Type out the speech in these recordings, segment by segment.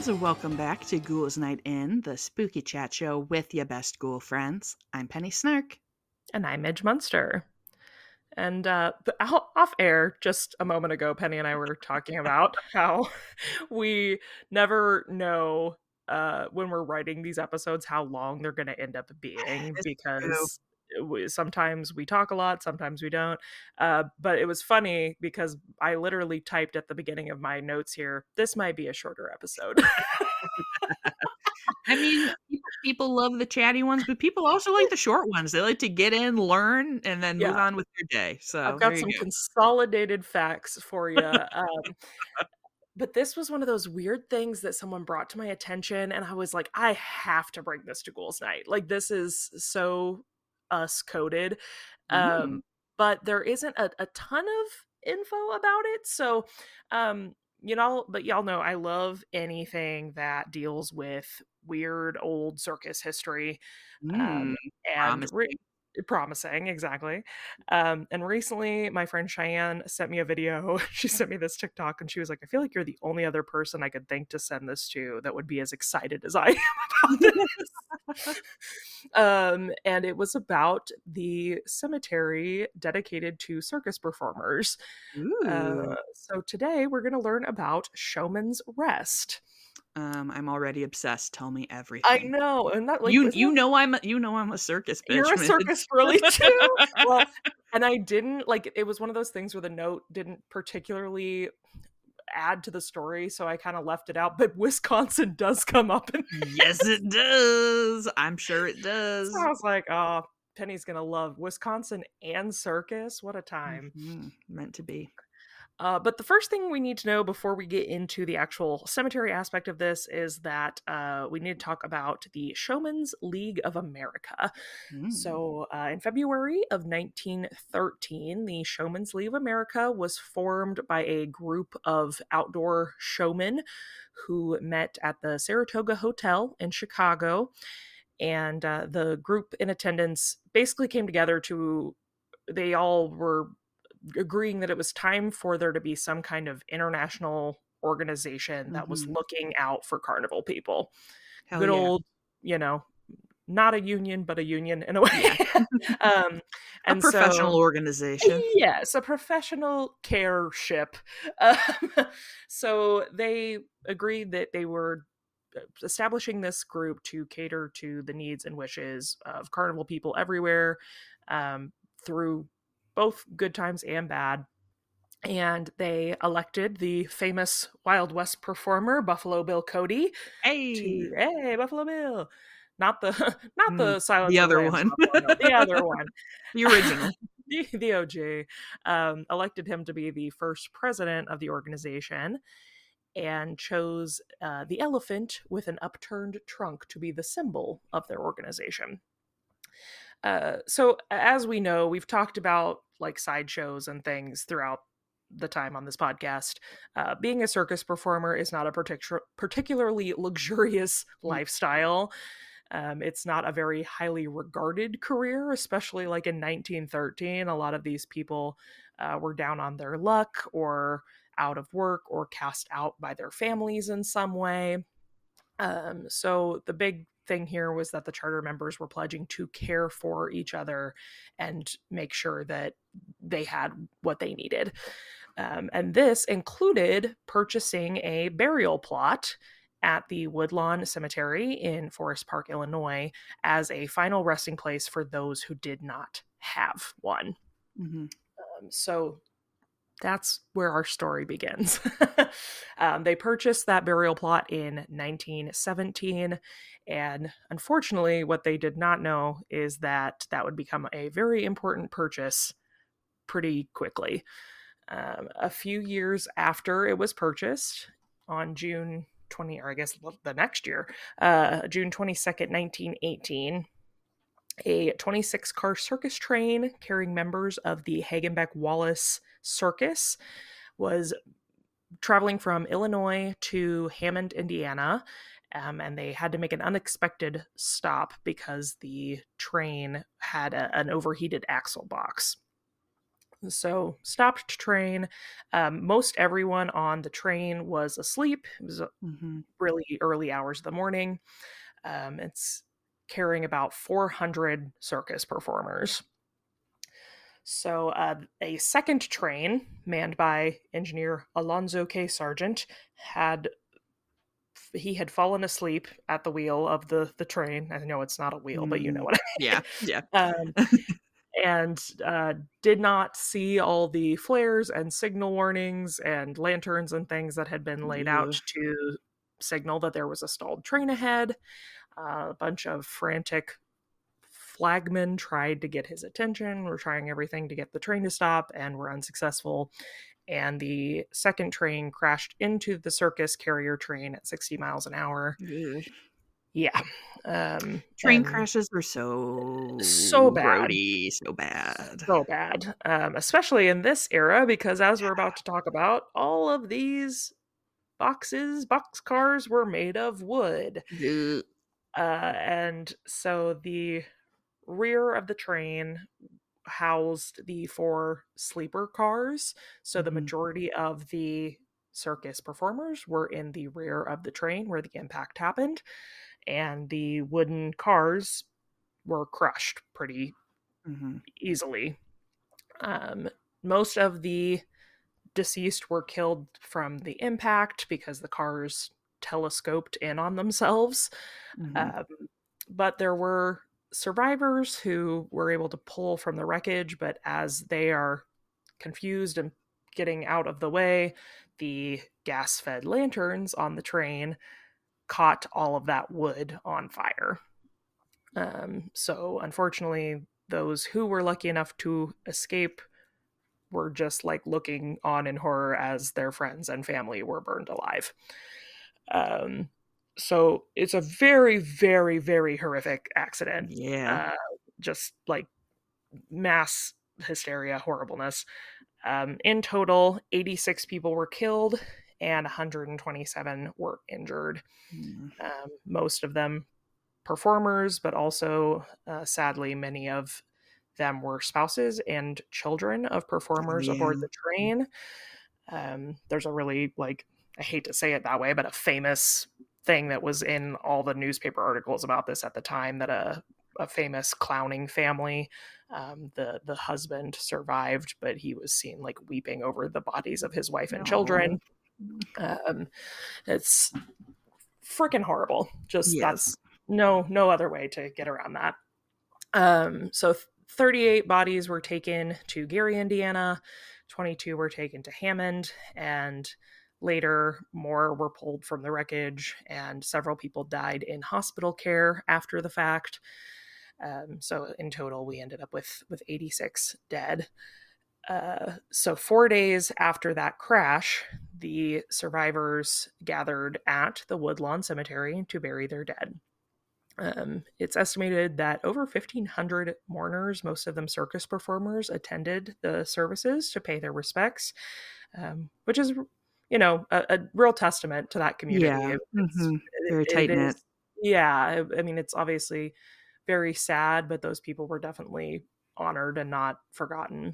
friends, welcome back to Ghouls Night In, the spooky chat show with your best ghoul friends. I'm Penny Snark. And I'm Midge Munster. And off air, just a moment ago, Penny and I were talking about how we never know when we're writing these episodes how long they're going to end up being, It's true. because sometimes we talk a lot, sometimes we don't. But it was funny because I literally typed at the beginning of my notes here, this might be a shorter episode. I mean, people love the chatty ones, but people also like the short ones. They like to get in, learn, and then move Yeah. on with their day. So I've there got you some go. consolidated facts for you. But this was one of those weird things that someone brought to my attention, and I was like, I have to bring this to Ghouls Night. Like, this is so us coded. Mm. But there isn't a ton of info about it. So, but y'all know I love anything that deals with weird old circus history. Mm. Um, and Promising. promising, exactly. And recently my friend Cheyenne sent me a video. She sent me this TikTok and she was like, I feel like you're the only other person I could think to send this to that would be as excited as I am about this. And it was about the cemetery dedicated to circus performers. Ooh. So today we're going to learn about Showman's Rest. I'm already obsessed. Tell me I everything. know, and that, like, I'm a circus bitch. you're a circus girly too. Well, and I didn't like, it was one of those things where the note didn't particularly add to the story, so I kind of left it out. But Wisconsin does come up, and Yes, it does. I'm sure it does. so I was like, oh, Penny's gonna love Wisconsin and circus. What a time! Meant to be. But the first thing we need to know before we get into the actual cemetery aspect of this is that we need to talk about the Showman's League of America. So, in February of 1913, the Showman's League of America was formed by a group of outdoor showmen who met at the Saratoga Hotel in Chicago. And the group in attendance basically came together they all were agreeing that it was time for there to be some kind of international organization that was looking out for carnival people. Hell Good yeah. old, not a union, but a union in a way. Yeah. A professional organization. Yes, a professional care ship. So they agreed that they were establishing this group to cater to the needs and wishes of carnival people everywhere, through both good times and bad. And they elected the famous Wild West performer Buffalo Bill Cody. Hey, Hey, Buffalo Bill, not the Silence the of the other Lambs one. Buffalo, the other one, The original. the OG. Elected him to be the first president of the organization, and chose the elephant with an upturned trunk to be the symbol of their organization. So as we know, we've talked about like sideshows and things throughout the time on this podcast. Being a circus performer is not a particularly luxurious lifestyle. It's not a very highly regarded career, especially like in 1913. A lot of these people were down on their luck or out of work or cast out by their families in some way. So the big thing here was that the charter members were pledging to care for each other and make sure that they had what they needed. And this included purchasing a burial plot at the Woodlawn Cemetery in Forest Park, Illinois, as a final resting place for those who did not have one. So that's where our story begins. They purchased that burial plot in 1917, and unfortunately, what they did not know is that that would become a very important purchase pretty quickly. A few years after it was purchased, on June 20, or I guess the next year, June 22nd, 1918, a 26-car circus train carrying members of the Hagenbeck Wallace Circus was traveling from Illinois to Hammond, Indiana, and they had to make an unexpected stop because the train had an overheated axle box. So, stopped train. Most everyone on the train was asleep. It was Mm-hmm. really early hours of the morning. It's carrying about 400 circus performers. So, a second train, manned by engineer Alonzo K. Sargent, had had fallen asleep at the wheel of the train. I know it's not a wheel, but you know Mm, what yeah, yeah. I mean. And did not see all the flares and signal warnings and lanterns and things that had been laid out Ugh. to signal that there was a stalled train ahead. A bunch of frantic flagmen tried to get his attention, were trying everything to get the train to stop, and were unsuccessful. And the second train crashed into the circus carrier train at 60 miles an hour. Ugh. Yeah. Train And crashes are so so bad. grody, so bad. So bad, especially in this era, because as we're about to talk about, all of these boxcars were made of wood. Ugh. And so the rear of the train housed the four sleeper cars. So the Mhm. majority of the circus performers were in the rear of the train where the impact happened. And the wooden cars were crushed pretty Mhm. easily. Um, Most of the deceased were killed from the impact because the cars telescoped in on themselves. Mhm. Um, but there were survivors who were able to pull from the wreckage, but as they are confused and getting out of the way, the gas fed lanterns on the train caught all of that wood on fire. So, unfortunately, those who were lucky enough to escape were just like looking on in horror as their friends and family were burned alive. Um, so it's a very, very, very horrific accident. Yeah. Uh, just like mass hysteria, horribleness. In total, 86 people were killed and 127 were injured. Mm. Most of them performers, but also, sadly, many of them were spouses and children of Oh, performers aboard yeah. the train. There's a really, I hate to say it that way, but a famous thing that was in all the newspaper articles about this at the time, that a famous clowning family, the husband survived, but he was seen like weeping over the bodies of his wife and children. No. Um, it's freaking horrible. Just Yes. that's no other way to get around that. So 38 bodies were taken to Gary, Indiana, 22 were taken to Hammond, and later more were pulled from the wreckage, and several people died in hospital care after the fact. So in total, we ended up with 86 dead. So 4 days after that crash, the survivors gathered at the Woodlawn Cemetery to bury their dead. It's estimated that over 1,500 mourners, most of them circus performers, attended the services to pay their respects, which is, a real testament to that community. Yeah. Mhm. Very It tight knit. is, yeah. I mean, it's obviously very sad, but those people were definitely honored and not forgotten.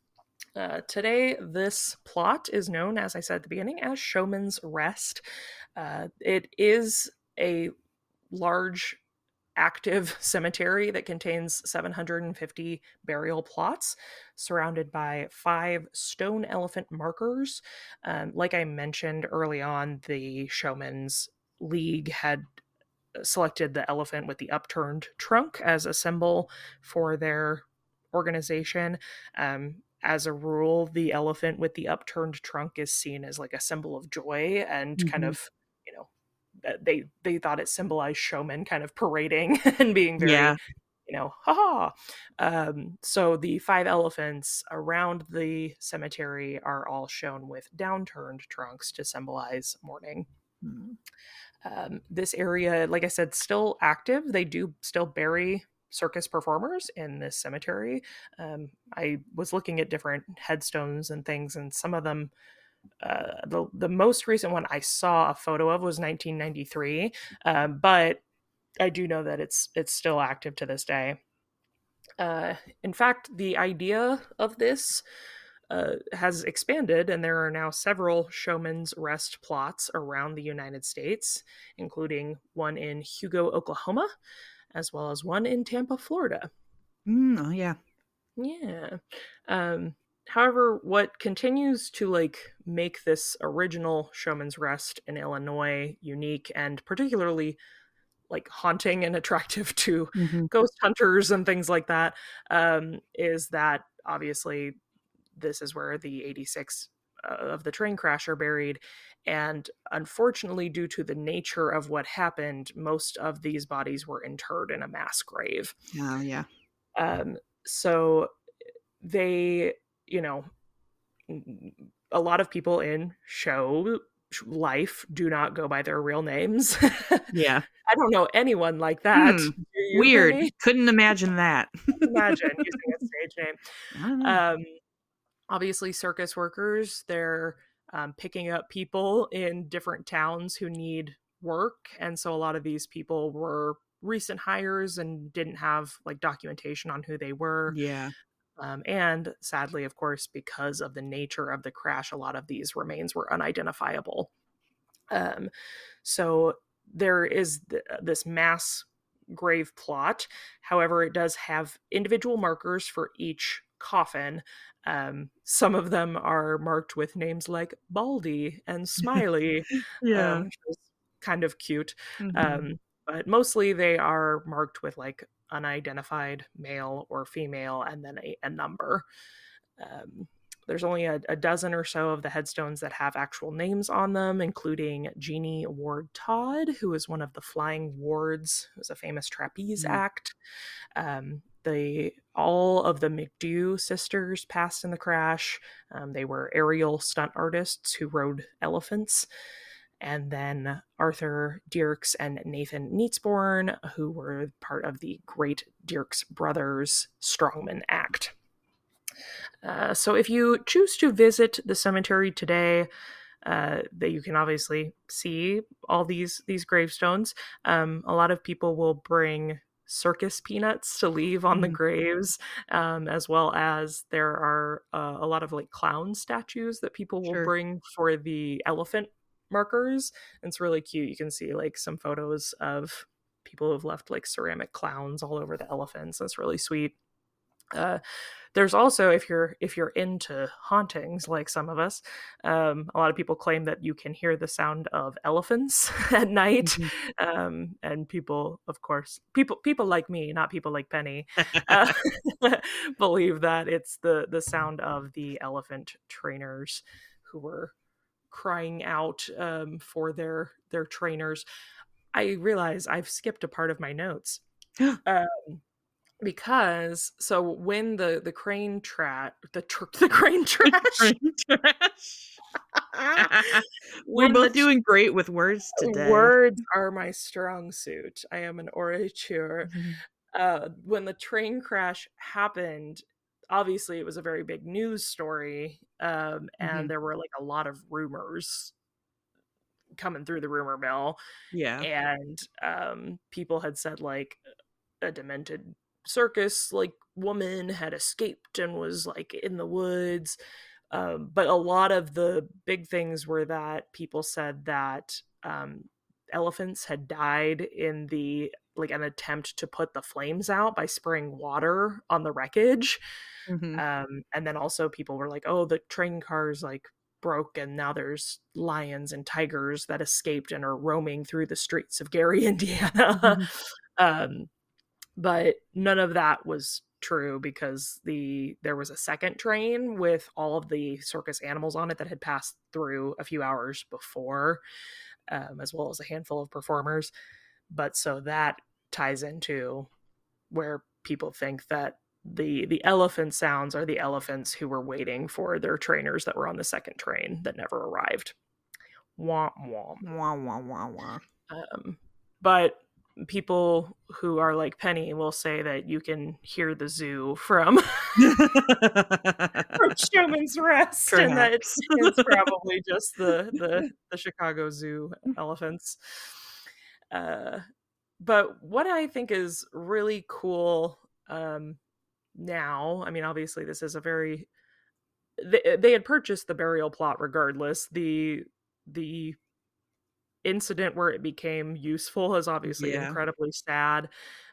Today, this plot is known, as I said at the beginning, as Showman's Rest. It is a large active cemetery that contains 750 burial plots surrounded by 5 stone elephant markers. Like I mentioned early on, the Showman's League had selected the elephant with the upturned trunk as a symbol for their organization. As a rule, the elephant with the upturned trunk is seen as like a symbol of joy and kind Mhm. of, you know, they thought it symbolized showmen kind of parading and being very, Yeah. haha. So the 5 elephants around the cemetery are all shown with downturned trunks to symbolize mourning. Mm. This area, like I said, still active. They do still bury circus performers in this cemetery. I was looking at different headstones and things, and some of them, the most recent one I saw a photo of was 1993, but I do know that it's still active to this day. In fact, the idea of this has expanded, and there are now several Showman's Rest plots around the United States, including one in Hugo, Oklahoma, as well as one in Tampa, Florida. Oh, yeah. Yeah. Um, However, what continues to make this original Showman's Rest in Illinois unique and particularly haunting and attractive to Hmm. ghost hunters and things like that, is that obviously this is where the 86 of the train crash are buried. And unfortunately, due to the nature of what happened, most of these bodies were interred in a mass grave. Oh, yeah. So they, you know, a lot of people in show life do not go by their real names. Yeah. I don't know anyone like that. Do you, Weird. Penny? Couldn't imagine that. Imagine using a stage name. I don't know. Obviously, circus workers, they're picking up people in different towns who need work. And so a lot of these people were recent hires and didn't have documentation on who they were. Yeah. And sadly, of course, because of the nature of the crash, a lot of these remains were unidentifiable. So there is this mass grave plot. However, it does have individual markers for each coffin. Some of them are marked with names like Baldy and Smiley, Yeah. which is kind of cute. Mhm. But mostly they are marked with unidentified male or female and then a number. Um, there's only a dozen or so of the headstones that have actual names on them, including Jeannie Ward Todd, who is one of the Flying Wards, who was a famous trapeze act. All of the McDew sisters passed in the crash. They were aerial stunt artists who rode elephants. And then Arthur Dierks and Nathan Neatsborn, who were part of the Great Dierks Brothers Strongman Act. So if you choose to visit the cemetery today, that you can obviously see all these gravestones. A lot of people will bring circus peanuts to leave on the graves, as well as there are a lot of clown statues that people will Sure. bring for the elephant markers. It's really cute. You can see some photos of people who have left ceramic clowns all over the elephants. That's really sweet. There's also, if you're into hauntings like some of us, a lot of people claim that you can hear the sound of elephants at night. Mhm. And people, of course, people like me, not people like Penny, uh, believe that it's the sound of the elephant trainers who were crying out for their trainers. I realize I've skipped a part of my notes. Because so when the crane the crane trash Brain trash. We're when both doing great with words today. words are my strong suit. I am an orateur. Mhm. When the train crash happened, obviously it was a very big news story, and Mhm. there were a lot of rumors coming through the rumor mill, Yeah. and people had said a demented circus woman had escaped and was in the woods. But a lot of the big things were that people said that elephants had died in the an attempt to put the flames out by spraying water on the wreckage. Mhm. And then also people were like, oh, the train cars broke and now there's lions and tigers that escaped and are roaming through the streets of Gary, Indiana. Mhm. um, but none of that was true because there was a second train with all of the circus animals on it that had passed through a few hours before, as well as a handful of performers. But so that ties into where people think that the elephant sounds are the elephants who were waiting for their trainers that were on the second train that never arrived. Womp womp. Wah, wah, wah, wah. But people who are like Penny will say that you can hear the zoo from from Showman's Rest, and that Perhaps. it's probably just the Chicago Zoo elephants. Uh, but what I think is really cool, now. I mean, obviously, this is a very they had purchased the burial plot regardless. The incident where it became useful is obviously Yeah. incredibly sad.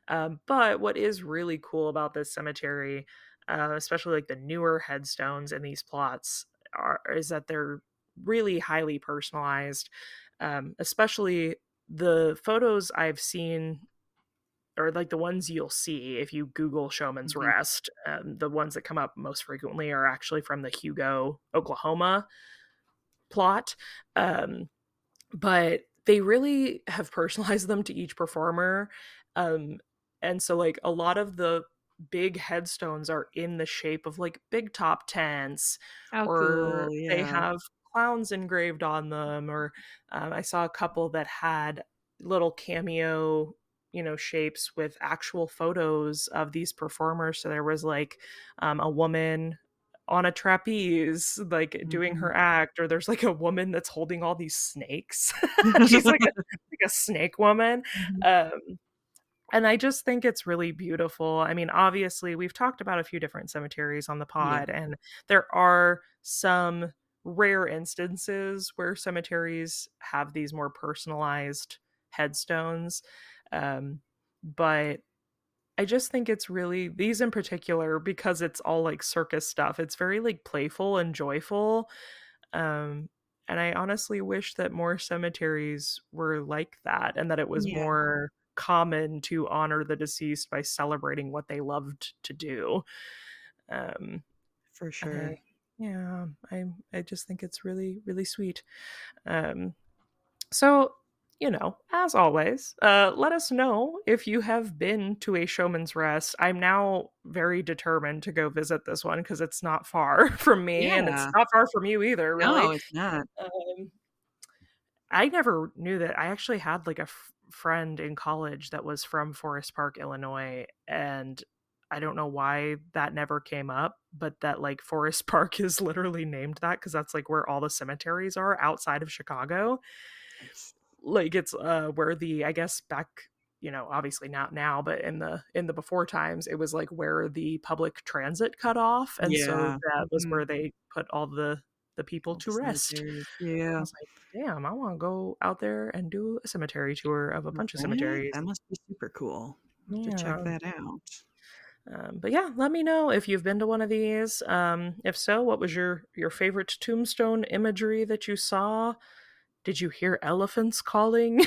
But what is really cool about this cemetery, especially like the newer headstones in these plots, is that they're really highly personalized. Especially the photos I've seen, or like the ones you'll see if you Google Showman's Mhm. Rest. The ones that come up most frequently are actually from the Hugo, Oklahoma plot. Um, but they really have personalized them to each performer. Um, and so like a lot of the big headstones are in the shape of like big top tents, How or cool, they yeah. have clowns engraved on them, or I saw a couple that had little cameo, shapes with actual photos of these performers. So there was like a woman on a trapeze, like doing Mhm. her act, or there's like a woman that's holding all these snakes. She's like a snake woman. Mhm. Um, and I just think it's really beautiful. I mean, obviously, we've talked about a few different cemeteries on the Yeah. pod, and there are some rare instances where cemeteries have these more personalized headstones. Um, but I just think it's really, these in particular, because it's all like circus stuff. It's very like playful and joyful. Um, and I honestly wish that more cemeteries were like that, and that it was Yeah, more common to honor the deceased by celebrating what they loved to do. Um, for and sure. yeah, I just think it's really, really sweet. Um, so, as always, let us know if you have been to a Showman's Rest. I'm now very determined to go visit this one because it's not far from me, and it's Yeah. not far from you either, really. No, it's not. Um, I never knew that. I actually had like a friend in college that was from Forest Park, Illinois, and I don't know why that never came up, but that like Forest Park is literally named that because that's like where all the cemeteries are outside of Chicago. Nice. Like it's where the, I guess back, obviously not now, but in the before times, it was like where the public transit cut off, and so Yeah. that was Mhm. where they put all the people All the to rest. cemeteries. I Yeah. was like, damn, I want to go out there and do a cemetery tour of a bunch of Right? cemeteries. That must be super cool. I'll have to check Yeah. that out. But yeah, let me know if you've been to one of these. If so, what was your favorite tombstone imagery that you saw? Did you hear elephants calling?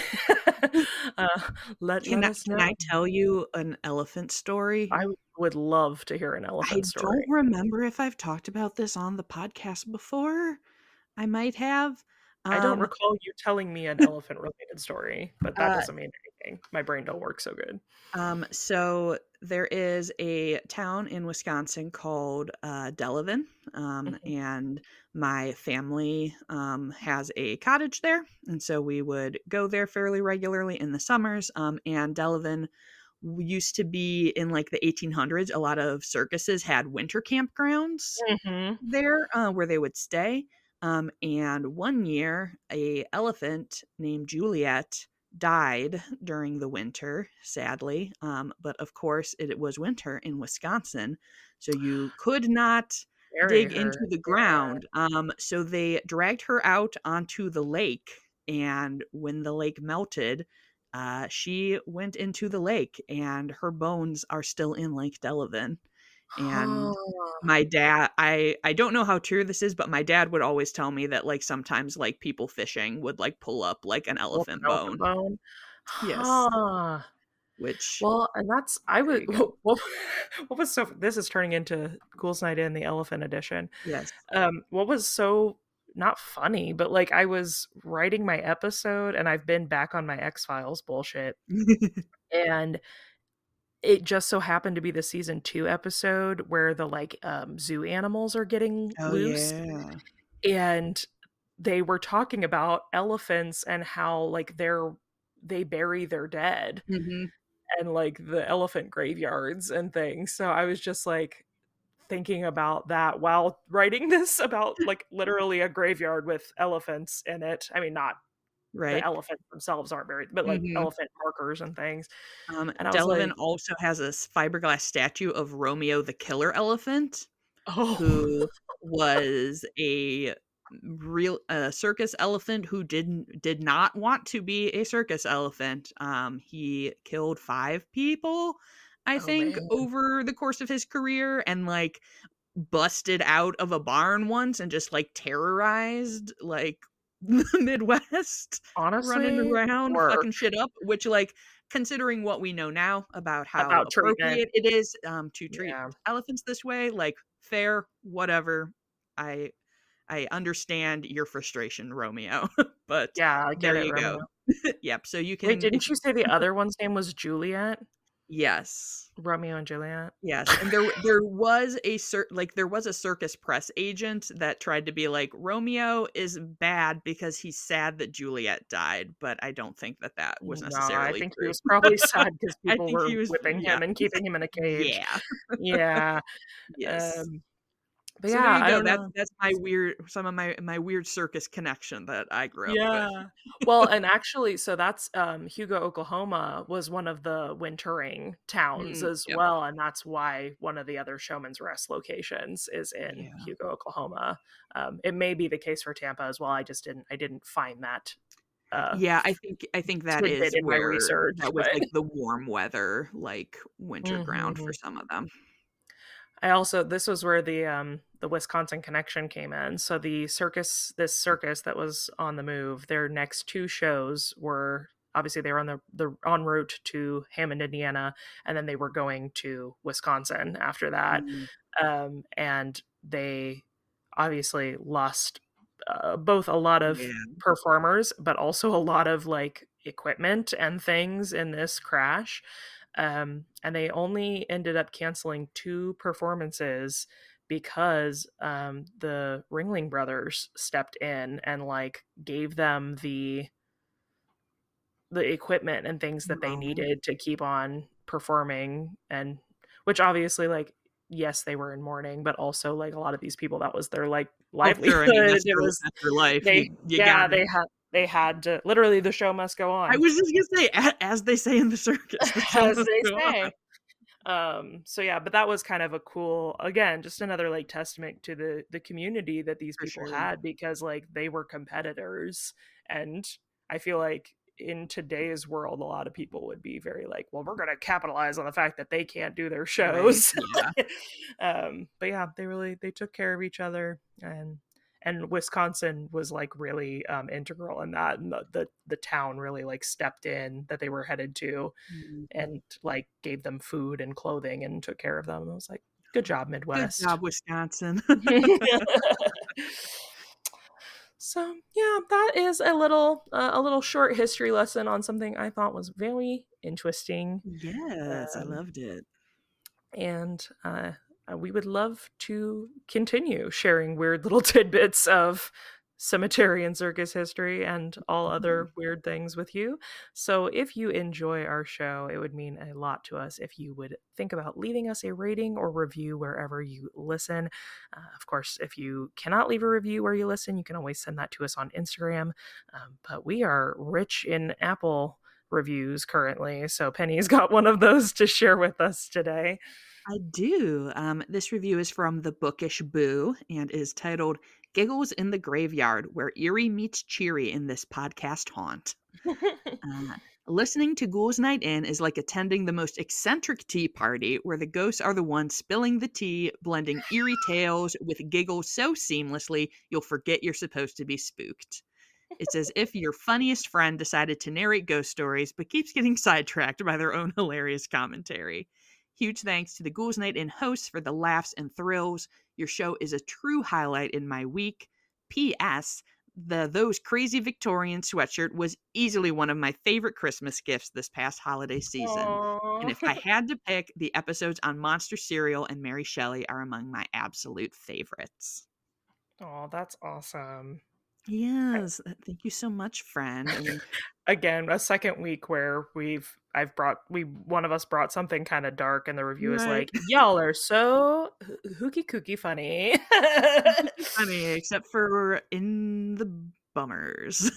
uh, let us Can know. I tell you an elephant story? I would love to hear an I elephant don't story. remember if I've talked about this on the podcast before. I might have. I don't Um, recall you telling me an elephant related story, but that uh, doesn't mean anything. My brain don't work so good. so there is a town in Wisconsin called Delavan, Mhm. and my family has a cottage there, and so we would go there fairly regularly in the summers. And Delavan used to be in like the 1800s. A lot of circuses had winter campgrounds Mhm. there where they would stay. And one year, a elephant named Juliet died during the winter, sadly. But of course, it was winter in Wisconsin, so you could not Bury dig her. into the Yeah. ground. So they dragged her out onto the lake, and when the lake melted, she went into the lake, and her bones are still in Lake Delavan. And Huh. my dad, I don't know how true this is, but my dad would always tell me that, like, sometimes, like, people fishing would, like, pull up, like, an Pull up elephant an elephant bone. bone. Yes, Huh. which Well, and that's I there was you go. what was so, this is turning into Ghouls Night In, the Elephant Edition. Yes. What was so not funny, but like I was writing my episode and I've been back on my X-Files bullshit, and it just so happened to be the season 2 episode where the like zoo animals are getting Oh, loose, yeah. and they were talking about elephants and how like they bury their dead, Mhm. and like the elephant graveyards and things. So I was just like thinking about that while writing this about like literally a graveyard with elephants in it. I mean, not the right. elephants themselves aren't very, but like Mhm. elephant markers and things. And I was Delavan like, also has a fiberglass statue of Romeo the killer elephant, oh, who was a real circus elephant who did not want to be a circus elephant. He killed 5 people, I oh think, man, over the course of his career, and like busted out of a barn once and just like terrorized like the Midwest, running honestly, around work fucking shit up, which like considering what we know now about how about treatment. appropriate it is to treat Yeah, elephants this way, like fair, whatever. I I understand your frustration, Romeo, but yeah, I get there it, you go. Romeo. Yep, so you Wait, can if didn't you say the other one's name was Juliet? yes. Romeo and Juliet? Yes, and there was a there was a circus press agent that tried to be like, "Romeo is bad because he's sad that Juliet died," but I don't think that that was No, I necessarily think he true. was probably sad because I people think were he was whipping yeah. him and keeping him in a cage. Yeah. Yeah, Yes. um, but So there yeah, you I go, don't know. that's my weird some of my weird circus connection that I grew up with. Yeah. Well, and actually, so that's, Hugo, Oklahoma was one of the wintering towns as Yep. well, and that's why one of the other Showman's Rest locations is in Yeah. Hugo, Oklahoma. It may be the case for Tampa as well, I didn't find that, Yeah, I think that tidbit is in my where research, that was, but like, the warm weather, like, winter ground for Mhm. some of them. I also this was where the Wisconsin connection came in. So this circus that was on the move, their next 2 shows were obviously they were on the en route to Hammond, Indiana, and then they were going to Wisconsin after that. Mm, And they obviously lost both a lot of yeah. performers, but also a lot of like equipment and things in this crash. And they only ended up canceling 2 performances because the Ringling Brothers stepped in and like gave them the equipment and things that they Oh. needed to keep on performing, and which obviously like yes they were in mourning, but also like a lot of these people that was their like Oh, livelihood. sure, I mean, It was that's their life, they you yeah gotta they had to literally the show must go I on was just gonna say, as they say in the circus, the show as must they go on. say. So yeah, but that was kind of a cool, again, just another like testament to the community that these For people sure. had, because like they were competitors. And I feel like in today's world a lot of people would be very like, well, we're going to capitalize on the fact that they can't do their Right, shows. yeah. But yeah, they took care of each other, and Wisconsin was like really integral in that, and the town really like stepped in that they were headed to Mhm. and like gave them food and clothing and took care of them. I was like, good job, Good Midwest. job, Wisconsin. So yeah, that is a little short history lesson on something I thought was very interesting. Yes, I Um, loved it. and we would love to continue sharing weird little tidbits of cemetery and circus history and all Mhm. other weird things with you. So if you enjoy our show, it would mean a lot to us if you would think about leaving us a rating or review wherever you listen. Of course, if you cannot leave a review where you listen, you can always send that to us on Instagram. But we are rich in Apple reviews currently, so Penny's got one of those to share with us today. I do. This review is from The Bookish Boo and is titled Giggles in the Graveyard, where eerie meets cheery in this podcast haunt. Uh, Listening to Ghouls Night In is like attending the most eccentric tea party where the ghosts are the ones spilling the tea, blending eerie tales with giggles so seamlessly you'll forget you're supposed to be spooked. It's as if your funniest friend decided to narrate ghost stories but keeps getting sidetracked by their own hilarious commentary. Huge thanks to the Ghouls Night In hosts for the laughs and thrills. Your show is a true highlight in my week. P.S. The Those Crazy Victorian sweatshirt was easily one of my favorite Christmas gifts this past holiday season. And Aww. if I had to pick, the episodes on Monster Cereal and Mary Shelley are among my absolute favorites. Oh, that's awesome. Yes, thank you so much, friend. And Again, a second week where we one of us brought something kind of dark and the review is right, like, y'all are so hooky kooky funny. funny, except for in the bummers.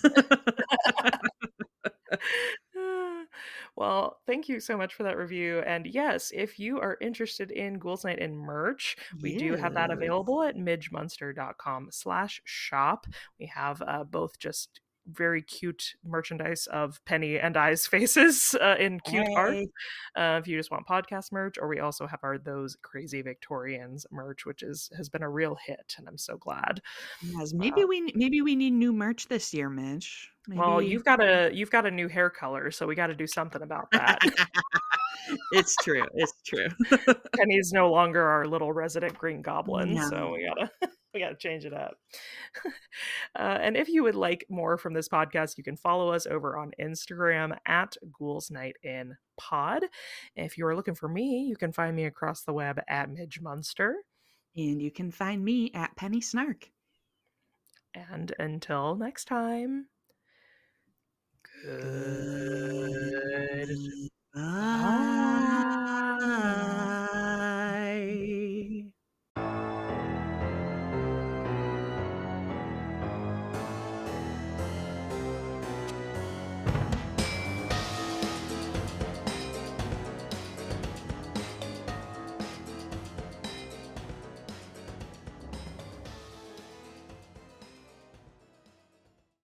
Well, thank you so much for that review. And yes, if you are interested in Ghouls Night in merch, we do have that Yes. available at midgemunster.com/shop. We have both just very cute merchandise of Penny and I's faces in cute art. Hey. If you just want podcast merch, or we also have our Those Crazy Victorians merch, which has been a real hit, and I'm so glad. Yes, Uh, maybe we need new merch this year, Mitch. well, Maybe you've got a new hair color, so we got to do something about that. it's true. It's true. Penny's no longer our little resident green goblin, so No. we gotta we gotta change it up. And if you would like more from this podcast, you can follow us over on Instagram at Ghouls Night in Pod. If you are looking for me, you can find me across the web at Midge Munster. And you can find me at Penny Snark. And until next time, good Goodbye. bye.